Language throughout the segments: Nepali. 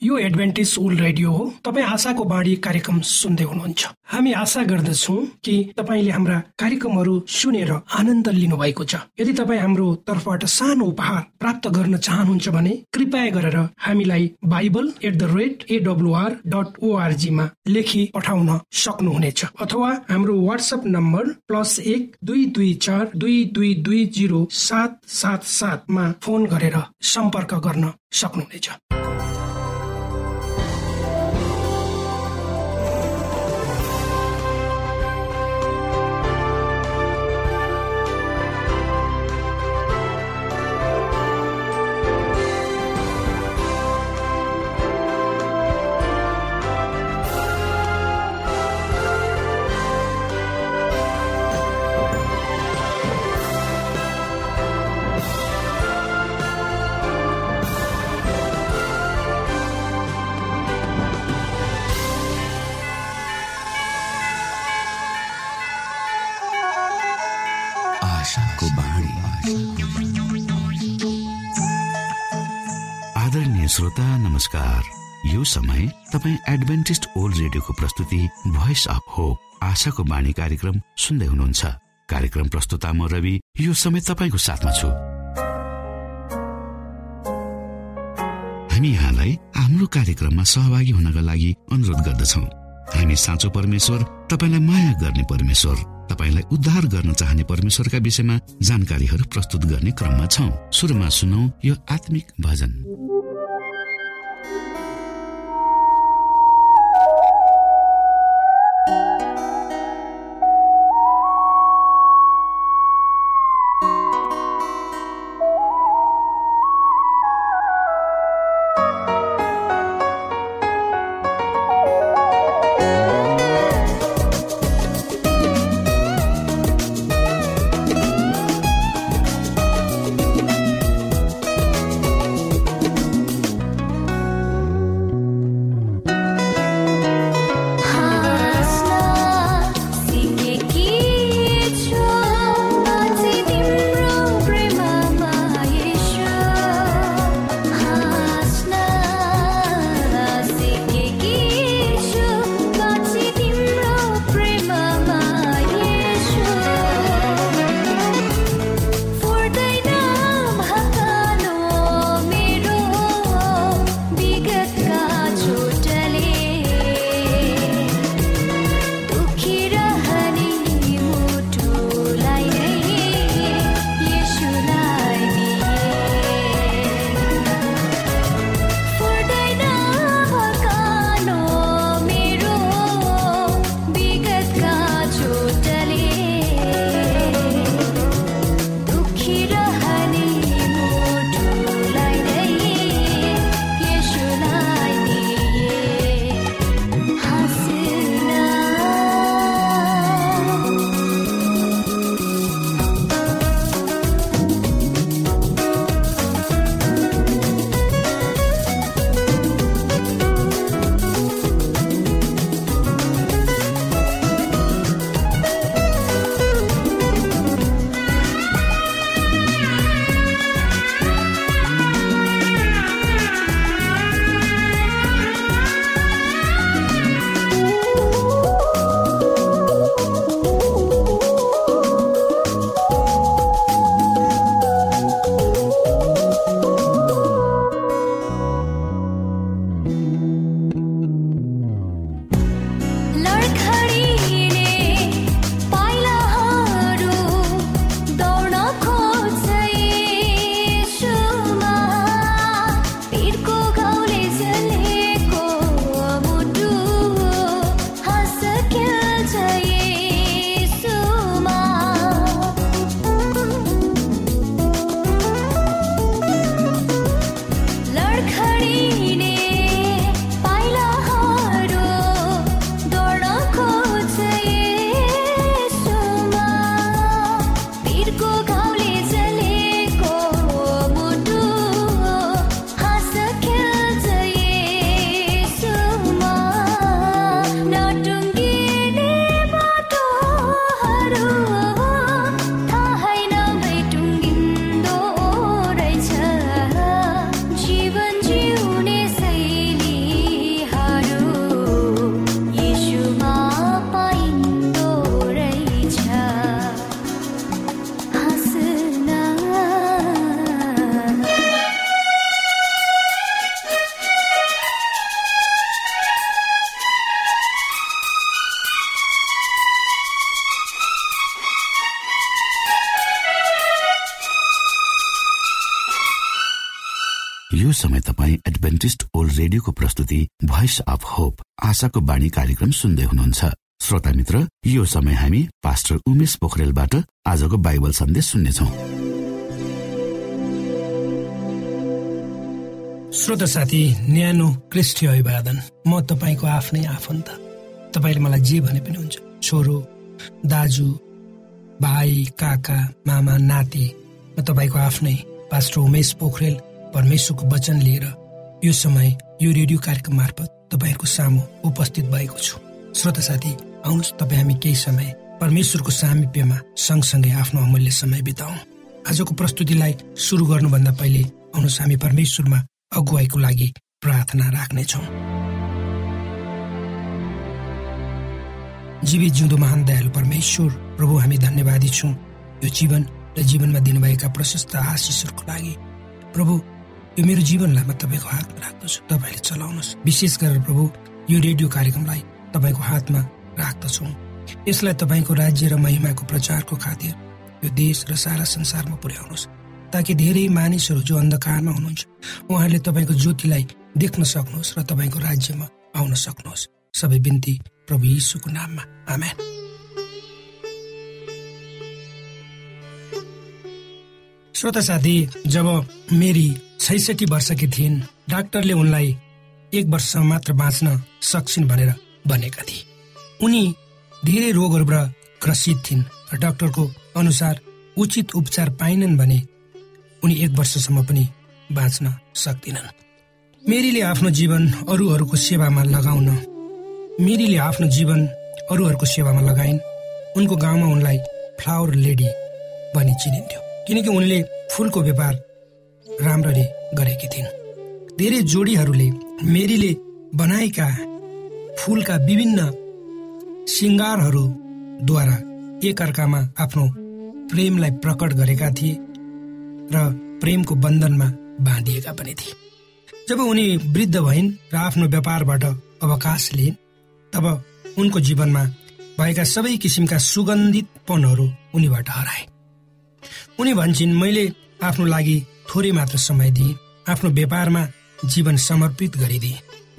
यो एडभेन्टिज वर्ल्ड रेडियो हो। तपाईँ आशाको बाणी कार्यक्रम सुन्दै हुनुहुन्छ। हामी आशा गर्दछौँ कि तपाईँले हाम्रा कार्यक्रमहरू सुनेर आनन्द लिनुभएको छ। यदि तपाईँ हाम्रो तर्फबाट सानो उपहार प्राप्त गर्न चाहनुहुन्छ भने कृपया गरेर हामीलाई bible@awr.org मा लेखी पठाउन सक्नुहुनेछ, अथवा हाम्रो व्हाट्सएप नम्बर +12242220777 मा फोन गरेर सम्पर्क गर्न सक्नुहुनेछ। आदरणीय श्रोता नमस्कार। यो समय तपाईँ एडभेन्टिस्ट वर्ल्ड रेडियोको प्रस्तुति भोइस अफ होप आशाको बाणी कार्यक्रम सुन्दै हुनुहुन्छ। कार्यक्रम प्रस्तुता म रवि यो समय तपाईँको साथमा छु। हामी यहाँलाई हाम्रो कार्यक्रममा सहभागी हुनका लागि अनुरोध गर्दछौँ। हामी साँचो परमेश्वर, तपाईँलाई माया गर्ने परमेश्वर, तपाईलाई उद्धार गर्न चाहने परमेश्वरका विषयमा जानकारीहरू प्रस्तुत गर्ने क्रममा छौं। सुरुमा सुनौ यो आत्मिक भजन। यो समय तपाईँ एडभेन्टिस्ट ओल्ड रेडियोको प्रस्तुति भोइस अफ होप आशाको बाणी कार्यक्रम सुन्दै हुनुहुन्छ। श्रोता मित्र, यो समय हामी पास्टर उमेश पोखरेलबाट आजको बाइबल सन्देश सुन्नेछौँ। श्रोता साथी, न्यानो क्रिस्टीय अभिवादन। म तपाईँको आफ्नै आफन्त। तपाईँले मलाई जे भने पनि हुन्छ, छोरो, दाजु, भाइ, काका, मामा, नाति। म तपाईँको आफ्नै पास्टर उमेश पोखरेल परमेश्वरको वचन लिएर यो समय यो रेडियो कार्यक्रम मार्फत तपाईँहरूको सामु उपस्थित भएको छु। श्रोता साथी, आउनुहोस् तपाईँ हामी केही समय परमेश्वरको सामिप्यमा सँगसँगै आफ्नो अमूल्य समय बिताउँ। आजको प्रस्तुतिलाई सुरु गर्नुभन्दा पहिले आउनुहोस् हामी परमेश्वरमा अगुवाईको लागि प्रार्थना राख्नेछौँ। जीवित जिउँदो महान दयालु परमेश्वर प्रभु, हामी धन्यवादी छौँ यो जीवन र जीवनमा दिनुभएका प्रशस्त आशिषहरूको लागि। प्रभु, यो मेरो जीवनलाई म तपाईँको हातमा राख्दछु, तपाईँले चलाउनुहोस्। विशेष गरेर प्रभु, यो रेडियो कार्यक्रमलाई तपाईँको हातमा राख्दछौँ। यसलाई तपाईँको राज्य र महिमाको प्रचारको खातिर यो देश र सारा संसारमा पुर्याउनुहोस्, ताकि धेरै मानिसहरू जो अन्धकारमा हुनुहुन्छ उहाँहरूले तपाईँको ज्योतिलाई देख्न सक्नुहोस् र तपाईँको राज्यमा आउन सक्नुहोस्। सबै बिन्ती प्रभु यीशुको नाममा, आमेन। श्रोता साथी, जब मेरी 66 वर्षकी थिइन्, डाक्टरले उनलाई 1 वर्ष मात्र बाँच्न सक्छिन् भनेर भनेका थिए। उनी धेरै रोगहरूबाट ग्रसित थिइन् र डाक्टरको अनुसार उचित उपचार पाइनन् भने उनी 1 वर्षसम्म पनि बाँच्न सक्दिनन्। मेरीले आफ्नो जीवन अरूहरूको सेवामा लगाइन्। उनको गाउँमा उनलाई फ्लावर लेडी भनी चिनिन्थ्यो, किनकि उनले फूलको व्यापार राम्ररी गरेकी थिइन्। धेरै जोडीहरूले मेरीले बनाएका फूलका विभिन्न श्रृङ्गारहरूद्वारा एकअर्कामा आफ्नो प्रेमलाई प्रकट गरेका थिए र प्रेमको बन्धनमा बाँधिएका पनि थिए। जब उनी वृद्ध भइन् र आफ्नो व्यापारबाट अवकाश लिइन्, तब उनको जीवनमा भएका सबै किसिमका सुगन्धितपनहरू उनीबाट हराए। उनी भन्छन्, मैले आफ्नो लागि थोरै मात्र समय दिएँ, आफ्नो व्यापारमा जीवन समर्पित गरिदिए।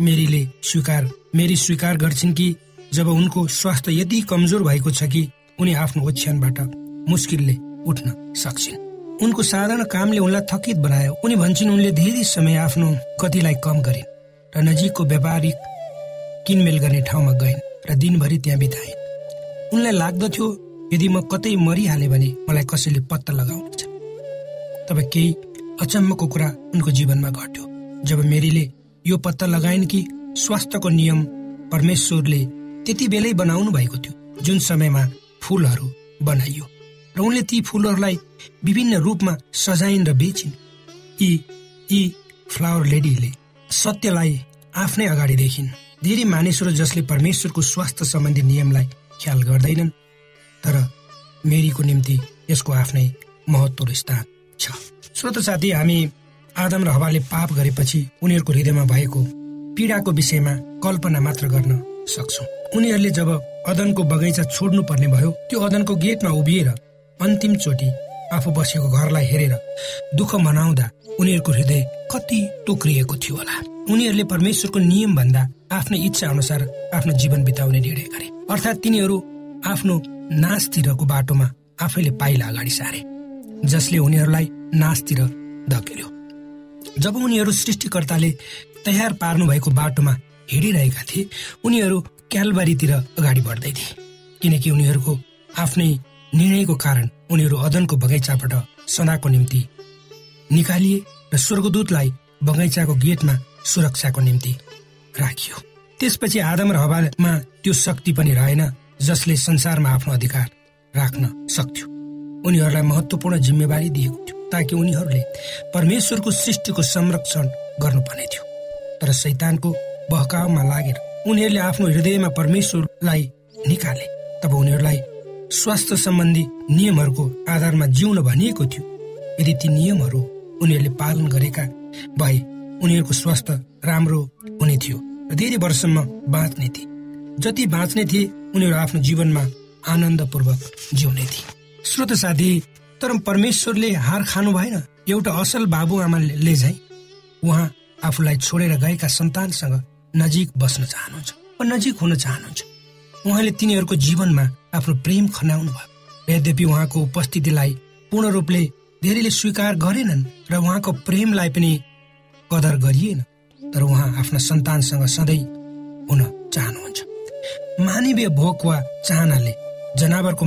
मेरी स्वीकार गर्छिन् कि जब उनको स्वास्थ्य यति कमजोर भएको छ कि उनी आफ्नो ओछ्यानबाट मुस्किलले उठ्न सक्छिन्। उनको साधारण कामले उनलाई थकित बनायो। उनी भन्छन्, उनले धेरै समय आफ्नो गतिलाई कम गरिन् र नजिकको व्यापारिक किनमेल गर्ने ठाउँमा गइन् र दिनभरि त्यहाँ बिताइन्। उनलाई लाग्दथ्यो यदि म कतै मरिहालेँ भने मलाई कसैले पत्ता लगाउनेछ। तब केही अचम्मको कुरा उनको जीवनमा घट्यो जब मेरीले यो पत्ता लगाइन् कि स्वास्थ्यको नियम परमेश्वरले त्यति बेलै बनाउनु भएको थियो जुन समयमा फूलहरू बनाइयो, र उनले ती फूलहरूलाई विभिन्न रूपमा सजाइन् र बेचिन्। यी फ्लावर लेडीले सत्यलाई आफ्नै अगाडि देखिन्। धेरै मानिसहरू जसले परमेश्वरको स्वास्थ्य सम्बन्धी नियमलाई ख्याल गर्दैनन्, तर मेरीको निम्ति यसको आफ्नै महत्त्व र स्थान छ। श्रोता साथी, हामी आदम र हव्वाले पाप गरेपछि उनीहरूको हृदयमा भएको पीडाको विषयमा कल्पना मात्र गर्न सक्छौँ। उनीहरूले जब अदनको बगैँचा छोड्नु पर्ने भयो, त्यो अदनको गेटमा उभिएर अन्तिम चोटि आफू बसेको घरलाई हेरेर दुःख मनाउँदा उनीहरूको हृदय कति टोक्रिएको थियो होला। उनीहरूले परमेश्वरको नियम भन्दा आफ्नो इच्छा अनुसार आफ्नो जीवन बिताउने निर्णय गरे, अर्थात् तिनीहरू आफ्नो नाशतिरको बाटोमा आफैले पाइला अगाडि सारे, जसले उनीहरूलाई नाशतिर धकेल्यो। जब उनीहरू सृष्टिकर्ताले तयार पार्नु भएको बाटोमा हिँडिरहेका थिए, उनीहरू क्यालबारीतिर अगाडि बढ्दै थिए, किनकि उनीहरूको आफ्नै निर्णयको कारण उनीहरू अदनको बगैँचाबाट सदाको निम्ति निकालिए र स्वर्गदूतलाई बगैँचाको गेटमा सुरक्षाको निम्ति राखियो। त्यसपछि आदम र हव्वामा त्यो शक्ति पनि रहेन जसले संसारमा आफ्नो अधिकार राख्न सक्थ्यो। उनीहरूलाई महत्त्वपूर्ण जिम्मेवारी दिएको थियो ताकि उनीहरूले परमेश्वरको सृष्टिको संरक्षण गर्नुपर्ने थियो। तर शैतानको बहकावमा लागेर उनीहरूले आफ्नो हृदयमा परमेश्वरलाई निकाले। तब उनीहरूलाई स्वास्थ्य सम्बन्धी नियमहरूको आधारमा जिउन भनिएको थियो। यदि ती नियमहरू उनीहरूले पालन गरेका भए उनीहरूको स्वास्थ्य राम्रो हुने थियो र धेरै वर्षसम्म बाँच्ने थिए। जति बाँच्ने थिए उनीहरू आफ्नो जीवनमा आनन्दपूर्वक जिउने थिए। श्रोता साथी, तर परमेश्वरले हार खानु भएन। एउटा असल बाबुआमाले चाहिँ उहाँ आफूलाई छोडेर गएका सन्तानसँग नजिक बस्न चाहनुहुन्छ वा नजिक हुन चाहनुहुन्छ। उहाँले तिनीहरूको जीवनमा आफ्नो प्रेम खनाउनु भयो। यद्यपि उहाँको उपस्थितिलाई पूर्ण रूपले धेरैले स्वीकार गरेनन् र उहाँको प्रेमलाई पनि कदर गरिएन, तर उहाँ आफ्ना सन्तानसँग सधैँ हुन चाहनुहुन्छ। मानवीय भोक वा चाहनाले जनावरको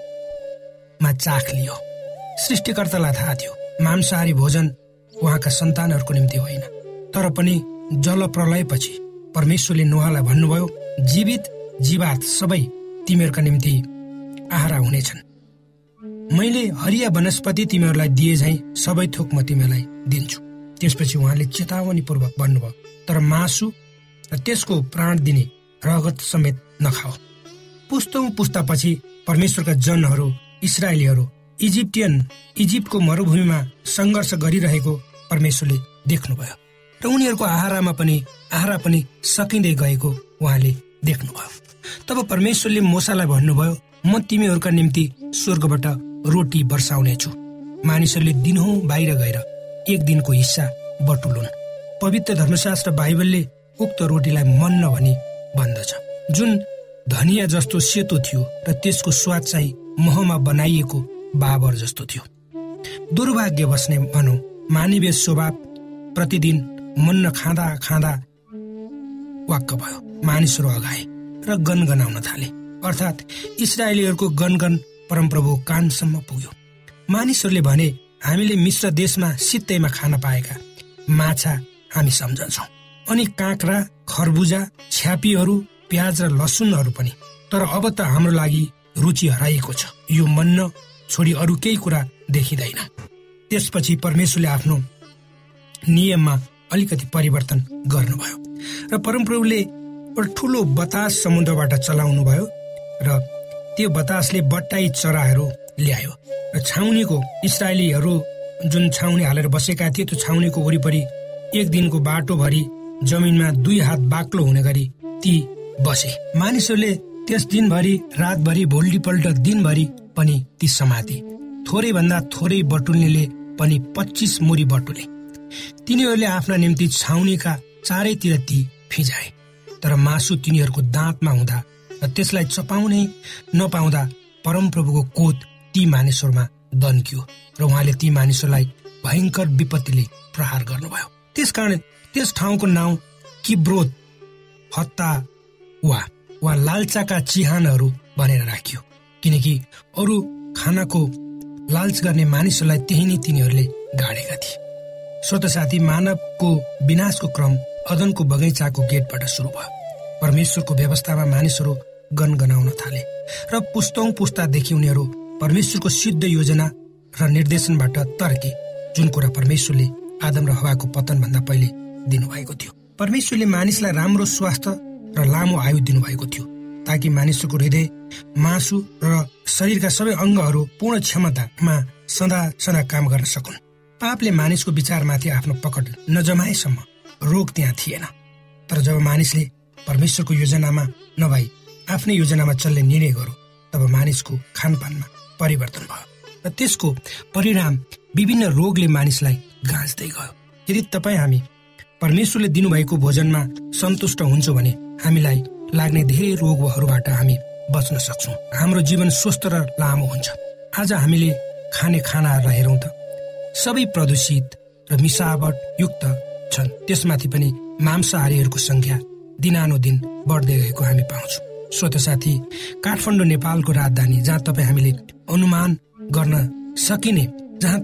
मासुमा चाख लियो। सृष्टिकर्तालाई थाहा थियो मांसाहारी भोजन उहाँका सन्तानहरूको निम्ति होइन, तर पनि जलप्रलयपछि परमेश्वरले नोहलाई भन्नुभयो, जीवित जीवात सबै तिमीहरूका निम्ति आहारा हुनेछन्। मैले हरिया वनस्पति तिमीहरूलाई दिए झैं सबै थोक म तिमीहरूलाई दिन्छु। त्यसपछि उहाँले चेतावनीपूर्वक भन्नुभयो, तर मासु र त्यसको प्राण दिने रगत समेत नखाओ। पुस्तौं पुस्तापछि परमेश्वरका जनहरू इस्राएलीहरू इजिप्टको मरुभूमिमा सङ्घर्ष गरिरहेको परमेश्वरले देख्नुभयो र उनीहरूको आहारा पनि सकिँदै गएको उहाँले देख्नुभयो। तब परमेश्वरले मूसालाई भन्नुभयो, म तिमीहरूका निम्ति स्वर्गबाट रोटी वर्षाउनेछु। मानिसहरूले दिनहुँ बाहिर गएर एक दिनको हिस्सा बटुलुन्। पवित्र धर्मशास्त्र बाइबलले उक्त रोटीलाई मन्ना भनी भन्दछ, जुन धनिया जस्तो सेतो थियो र त्यसको स्वाद चाहिँ महमा बनाइएको बाबर जस्तो थियो। दुर्भाग्य बस्ने भनौँ, मानवीय स्वभाव प्रतिदिन मन्न खाँदा खाँदा वाक्क भयो। मानिसहरू अगाए र गनगनाउन थाले, अर्थात् इस्राएलीहरूको गनगन परमप्रभु कानसम्म पुग्यो। मानिसहरूले भने, हामीले मिश्र देशमा सित्तैमा खान पाएका माछा हामी सम्झन्छौँ, अनि काँक्रा, खरबुजा, छ्यापीहरू, प्याज र लसुनहरू पनि। तर अब त हाम्रो लागि रुचि हराइएको छ। यो मन्न छोडी अरू केही कुरा देखिँदैन। त्यसपछि परमेश्वरले आफ्नो नियममा अलिकति परिवर्तन गर्नुभयो र परमप्रभुले एउटा ठुलो बतास समुद्रबाट चलाउनु भयो र त्यो बतासले बट्टाई चराहरू ल्यायो र छाउनीको इस्राएलीहरू जुन छाउनी हालेर बसेका थिए त्यो छाउनीको वरिपरि एक दिनको बाटोभरि जमिनमा 2 हात बाक्लो हुने गरी ती बसे। मानिसहरूले त्यस दिनभरि रातभरि भोल्टीपल्ट दिनभरि पनि ती समाते। थोरै भन्दा थोरै बटुल्नेले पनि 25 मुरी बटुले। तिनीहरूले आफ्ना निम्ति छाउनीका चारैतिर ती फिजाए, तर मासु तिनीहरूको दाँतमा हुँदा र त्यसलाई चपाउनै नपाउँदा परमप्रभुको कोत ती मानिसहरूमा दन्कियो र उहाँले ती मानिसहरूलाई भयंकर विपत्तिले प्रहार गर्नुभयो। त्यसकारण त्यस ठाउँको नाउँ किब्रोत हत्तावा वा लालचाका चिहानहरू भनेर राखियो, किनकि अरू खानाको लालच गर्ने मानिसहरूलाई त्यही नै तिनीहरूले गाडेका थिए। श्रोता साथी, मानवको विनाशको क्रम अदनको बगैँचाको गेटबाट सुरु भयो। परमेश्वरको व्यवस्थामा मानिसहरू गनगनाउन थाले र पुस्तौं पुस्तादेखि उनीहरू परमेश्वरको सिद्ध योजना र निर्देशनबाट तर्के, जुन कुरा परमेश्वरले आदम र हवाको पतनभन्दा पहिले दिनुभएको थियो। परमेश्वरले मानिसलाई राम्रो स्वास्थ्य र लामो आयु दिनुभएको थियो, ताकि मानिसको हृदय, मासु र शरीरका सबै अङ्गहरू पूर्ण क्षमतामा सदा सदा काम गर्न सकुन्। पापले मानिसको विचारमाथि आफ्नो पकड नजमाएसम्म रोग त्यहाँ थिएन। तर जब मानिसले परमेश्वरको योजनामा नभई आफ्नै योजनामा चल्ने निर्णय गर्यो, तब मानिसको खानपानमा परिवर्तन भयो र त्यसको परिणाम विभिन्न रोगले मानिसलाई गाँच्दै गयो। यदि हामी परमेश्वरले दिनुभएको भोजनमा सन्तुष्ट हुन्छौँ भने हामीलाई लाग्ने धेरै रोगहरूबाट हामी बच्न सक्छौँ। हाम्रो जीवन स्वस्थ र लामो हुन्छ। आज हामीले खाने खानाहरूलाई हेरौँ त, सबै प्रदूषित र मिसावट युक्त छन्। त्यसमाथि पनि मांसाहारीहरूको संख्या दिनानुदिन बढ्दै गएको हामी पाउँछौँ। श्रोता साथी, काठमाडौँ नेपालको राजधानी, जहाँ हामीले अनुमान गर्न सकिने, जहाँ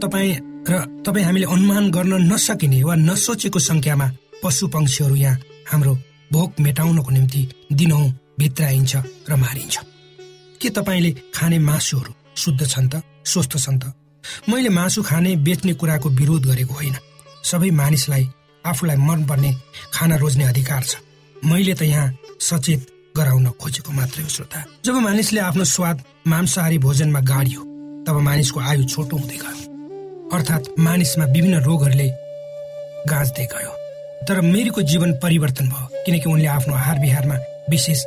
हामीले अनुमान गर्न नसकिने वा नसोचेको संख्यामा पशु पंक्षीहरू यहाँ हाम्रो भोक मेटाउनको निम्ति दिनहुँ भित्राइन्छ र मारिन्छ। के तपाईँले खाने मासुहरू शुद्ध छन् त, स्वस्थ छन् त? मैले मासु खाने बेच्ने कुराको विरोध गरेको होइन। सबै मानिसलाई आफूलाई मनपर्ने खाना रोज्ने अधिकार छ। मैले त यहाँ सचेत गराउन खोजेको मात्रै हो। श्रोता, जब मानिसले आफ्नो स्वाद मांसाहारी भोजनमा गाडियो, तब मानिसको आयु छोटो हुँदै गयो, अर्थात् मानिसमा विभिन्न रोगहरूले गाँच्दै गयो। तर मेरीको जीवन परिवर्तन भयो, किनकि उनले आफ्नो आहार विहारमा विशेष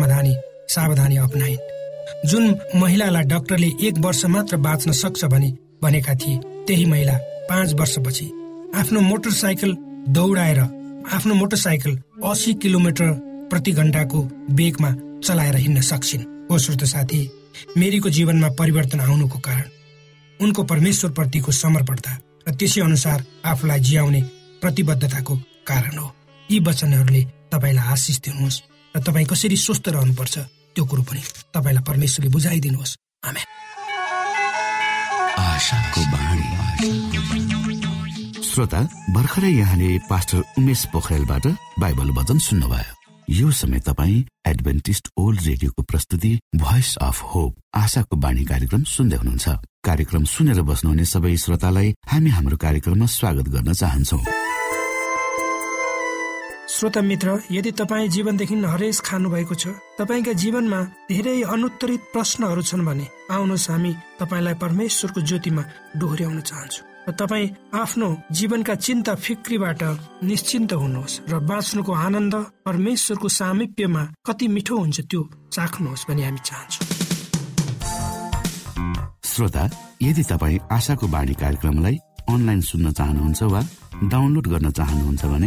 सावधानी अपनाइन्। जुन महिलालाई डाक्टरले 1 वर्ष मात्र बाँच्न सक्छ भनेका थिए, त्यही महिला 5 वर्षपछि आफ्नो मोटरसाइकल दौडाएर आफ्नो मोटरसाइकल 80 किलोमिटर प्रति घण्टाको वेगमा चलाएर हिँड्न सक्छिन्। हो श्रोता साथी, मेरीको जीवनमा परिवर्तन आउनुको कारण उनको परमेश्वर प्रतिको समर्पणता र त्यसै अनुसार आफूलाई जियाउने प्रतिबद्धताको कारण हो। यी वचनहरूले तपाईँलाई आशिष दिनुहोस् र तपाईँ कसरी स्वस्थ रहनुपर्छ त्यो कुरो पनि तपाईँलाई परमेश्वरले बुझाइदिनुहोस्। आमेन। श्रोता, भर्खरै यहाँले पास्टर उमेश पोखरेलबाट बाइबल वचन सुन्नुभयो। यो समय तपाईँ एडभेन्टिस्ट ओल्ड रेडियोको प्रस्तुति भोइस अफ होप आशाको बाणी कार्यक्रम सुन्दै हुनुहुन्छ। कार्यक्रम सुनेर बस्नुहुने सबै श्रोतालाई हामी हाम्रो कार्यक्रममा स्वागत गर्न चाहन्छौँ। श्रोता मित्र, यदि तपाईँ जीवनदेखि हरेस खानु भएको छ, तपाईँका जीवनमा धेरै अनुत्तरित प्रश्नहरू छन् भने आउनुहोस् हामी तपाईँलाई परमेश्वरको ज्योतिमा डोहोर्याउन चाहन्छौँ र तपाईँ आफ्नो जीवनका चिन्ता फिक्रीबाट निश्चिन्त हुनुहोस् र बाँच्नुको आनन्द परमेश्वरको सामिप्यमा कति मिठो हुन्छ त्यो चाख्नुहोस् भनी हामी चाहन्छौँ। श्रोता, यदि तपाईँ आशाको बाणी कार्यक्रमलाई अनलाइन सुन्न चाहनुहुन्छ वा डाउनलोड गर्न चाहनुहुन्छ भने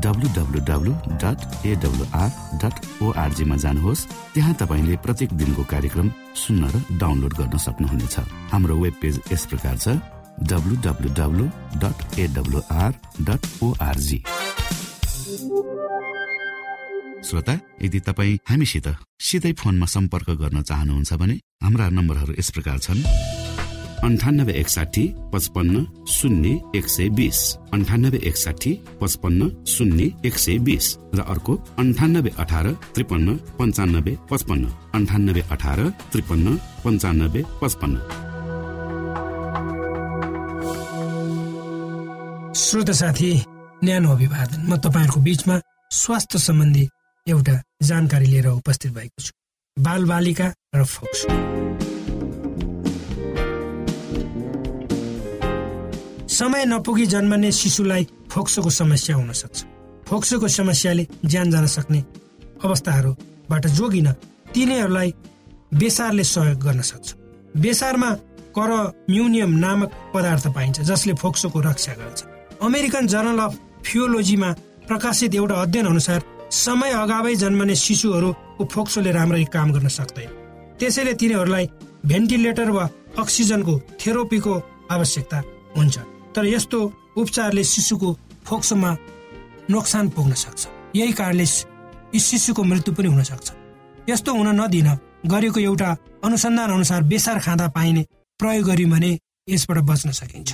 www.awr.org मा जानुहोस्। त्यहाँ तपाईले प्रत्येक दिनको कार्यक्रम सुन्न र डाउनलोड गर्न सक्नुहुनेछ। हाम्रो वेब पेज यस प्रकार छ www.awr.org। श्रोता, यदि तपाईँ हामीसित सिधै फोनमा सम्पर्क गर्न चाहनुहुन्छ भने हाम्रा नम्बरहरू यस प्रकार छन्: 9861 55 0 120, 9861 55 0 120 र अर्को 9818 53 95 55, 9818 53 95 55। श्रोता साथी, न्यानो अभिवादन। म तपाईहरुको बीचमा स्वास्थ्य सम्बन्धी एउटा जानकारी लिएर उपस्थित भएको छु। बाल बालिका र फोक्सो। समय नपुगी जन्मने शिशुलाई फोक्सोको समस्या हुन सक्छ। फोक्सोको समस्याले ज्यान जान सक्ने अवस्थाहरूबाट जोगिन तिनीहरूलाई बेसारले सहयोग गर्न सक्छ। बेसारमा करम्युनियम नामक पदार्थ पाइन्छ जसले फोक्सोको रक्षा गर्छ। अमेरिकन जर्नल अफ फियोलोजीमा प्रकाशित एउटा अध्ययन अनुसार समय अगावै जन्मने शिशुहरूको फोक्सोले राम्ररी काम गर्न सक्दैन। त्यसैले तिनीहरूलाई भेन्टिलेटर वा अक्सिजनको थेरापीको आवश्यकता हुन्छ। तर यस्तो उपचारले शिशुको फोक्सोमा नोक्सान पुग्न सक्छ। यही कारणले शिशुको मृत्यु पनि हुन सक्छ। यस्तो हुन नदिन गरेको एउटा अनुसन्धान अनुसार बेसार खाँदा पाइने प्रयोग गर्यो भने यसबाट बच्न सकिन्छ।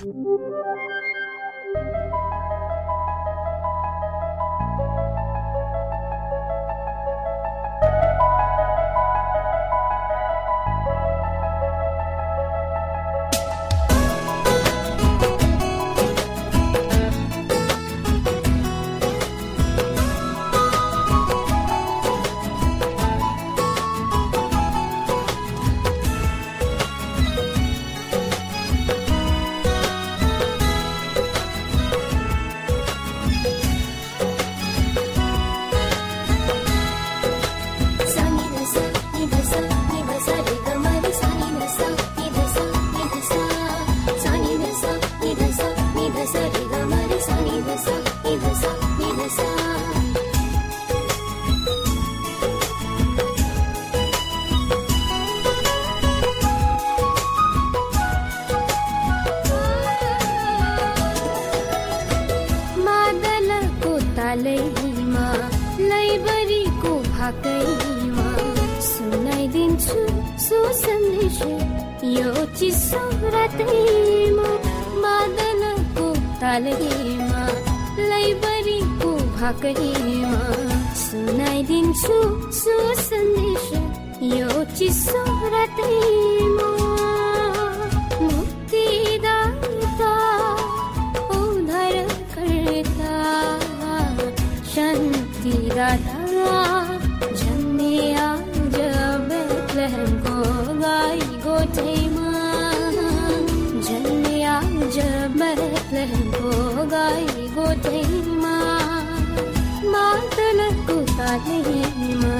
सुनाइदिन्छु सुसन्देश यो चिसो रातैमा, बादलको तालैमा, लैबरीको भाकैमा, सुनाइदिन्छु सुसन्देश यो चिसो रातैमा। मुक्तिदाता उद्धारकर्ता शान्तिदाता बेथलेहमको गाई गोठैमा, जन्मे आज बेथलेहमको गाई गोठैमा, मातलको तालैमा।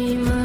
गोठैमा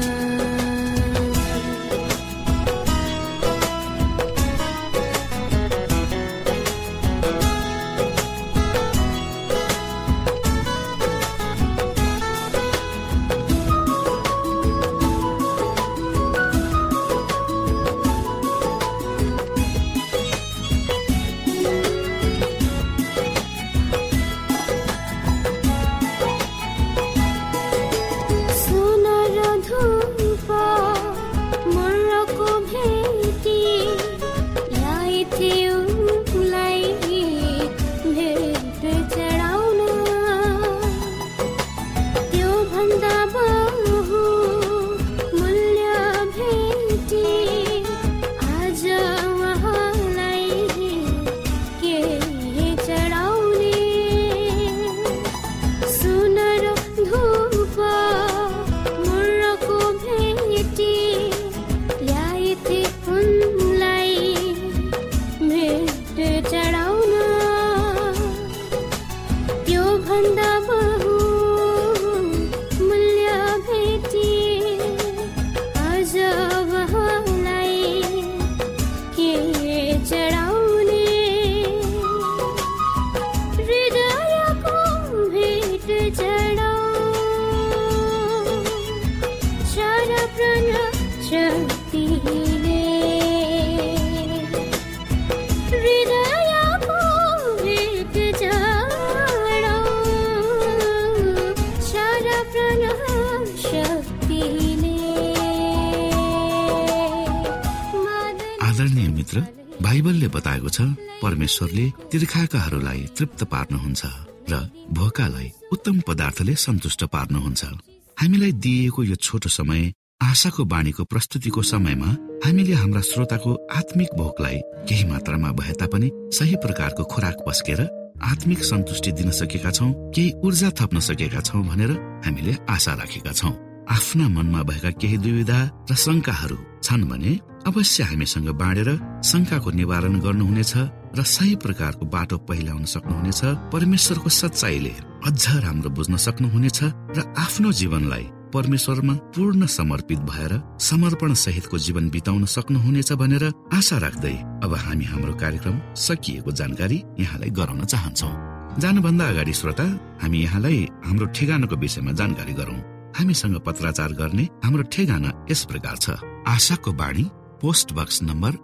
आदरणीय मित्र, बाइबलले बताएको छ परमेश्वरले तीर्खाकाहरूलाई तृप्त पार्नुहुन्छ र भोकालाई उत्तम पदार्थले सन्तुष्ट पार्नुहुन्छ। हामीलाई दिइएको यो छोटो समय आशाको बाणीको प्रस्तुतिको समयमा हामीले हाम्रा श्रोताको आत्मिक भोकलाई केही मात्रामा भए तापनि सही प्रकारको खुराक पस्केर आत्मिक सन्तुष्टि दिन सकेका छौं, केही ऊर्जा थप्न सकेका छौं भनेर हामीले आशा राखेका छौं। आफ्ना मनमा भएका केही दुविधा र शंकाहरू छन् भने अवश्य हामीसँग बाँडेर शंकाको निवारण गर्नुहुनेछ र सही प्रकारको बाटो पहिल्याउन सक्नुहुनेछ। परमेश्वरको सच्चाईले अझ राम्रो बुझ्न सक्नुहुनेछ र आफ्नो जीवनलाई परमेश्वरमा पूर्ण समर्पित भएर समर्पण सहितको जीवन बिताउन सक्नुहुनेछ भनेर आशा राख्दै अब हामी हाम्रो कार्यक्रम सकिएको जानकारी यहाँलाई गराउन चाहन्छौं। जानुभन्दा अगाडि श्रोता, हामी यहाँलाई हाम्रो ठेगानाको विषयमा जानकारी गरौं। हामीसँग पत्राचार गर्ने हाम्रो ठेगाना यस प्रकार छ। आशाको बाणी, post box number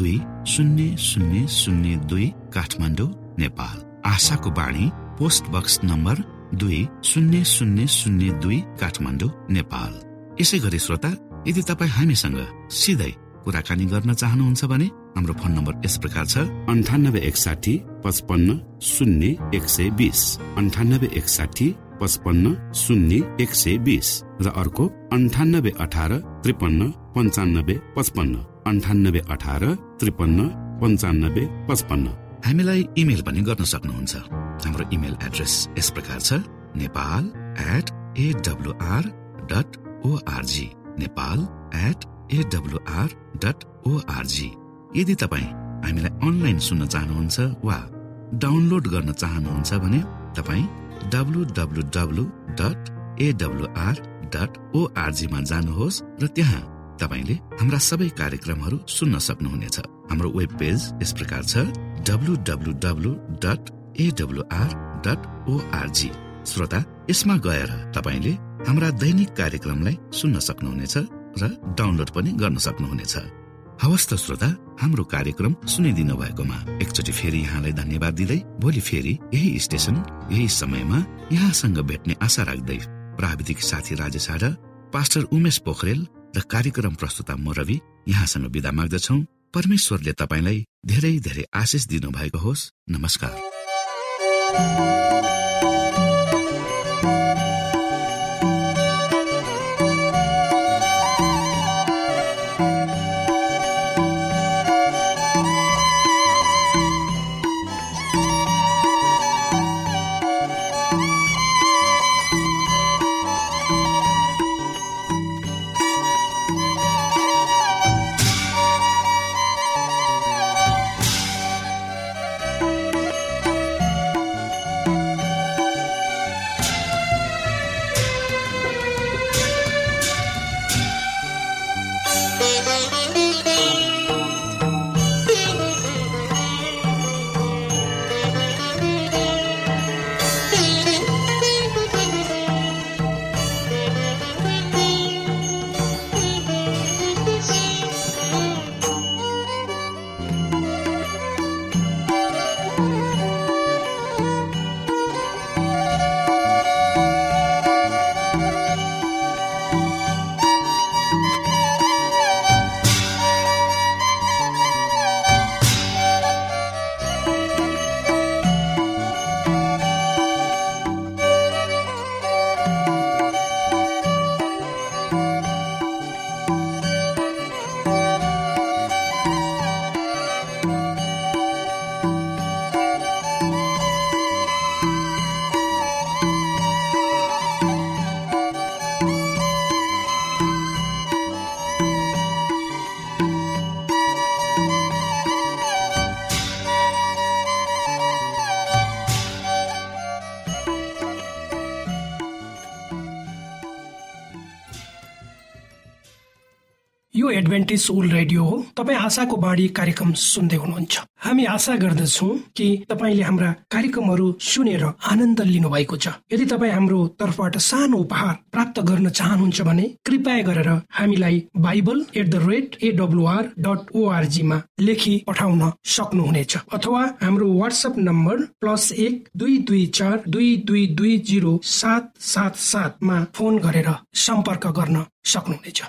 200002 Kathmandu, Nepal. आशाको बाणी, post box number 200002 Kathmandu, Nepal. यसै गरी श्रोता, यदि तपाईँ हामीसँग सिधै कुराकानी गर्न चाहनुहुन्छ भने हाम्रो फोन नम्बर यस प्रकार छ: 9861 55 0 120, 9861 55 0 120 र अर्को 9818 53 95 55, 9818 53 95 55। हामीलाई इमेल पनि गर्न सक्नुहुन्छ। हाम्रो इमेल एड्रेस यस प्रकार छ: nepal@awr.org, nepal@awr.org। यदि तपाईँ हामीलाई अनलाइन सुन्न चाहनुहुन्छ वा डाउनलोड गर्न चाहनुहुन्छ भने तपाईँ www.awr.org मा जानुहोस् र त्यहाँ तपाईले हाम्रा सबै कार्यक्रमहरू सुन्न सक्नुहुनेछ। हाम्रो वेब पेज यस प्रकार छ: www.awr.org। श्रोता, यसमा गएर तपाईले हाम्रा दैनिक कार्यक्रमलाई सुन्न सक्नुहुनेछ र डाउनलोड पनि गर्न सक्नुहुनेछ। हवस् त श्रोता, हाम्रो कार्यक्रम सुनिदिनु भएकोमा एकचोटि फेरि यहाँलाई धन्यवाद दिँदै भोलि फेरि यही स्टेशन यही समयमा यहाँसँग भेट्ने आशा राख्दै प्राविधिक साथी राजेश आडा, पास्टर उमेश पोखरेल र कार्यक्रम प्रस्तुता म रवि यहाँसँग बिदा माग्दछौं। परमेश्वरले तपाईलाई धेरै धेरै आशिष दिनु भएको होस्। नमस्कार। यो एडभेन्टिज वर्ल्ड रेडियो हो। तपाईँ आशाको बाणी कार्यक्रम सुन्दै हुनुहुन्छ। हामी आशा गर्दछौँ कि तपाईँले हाम्रा कार्यक्रमहरू सुनेर आनन्द लिनु भएको छ। यदि तपाईँ हाम्रो तर्फबाट सानो उपहार प्राप्त गर्न चाहनुहुन्छ भने कृपया गरेर हामीलाई bible@awr.org मा लेखी पठाउन सक्नुहुनेछ, अथवा हाम्रो व्हाट्सएप नम्बर +1-224-222-0777 मा फोन गरेर सम्पर्क गर्न सक्नुहुनेछ।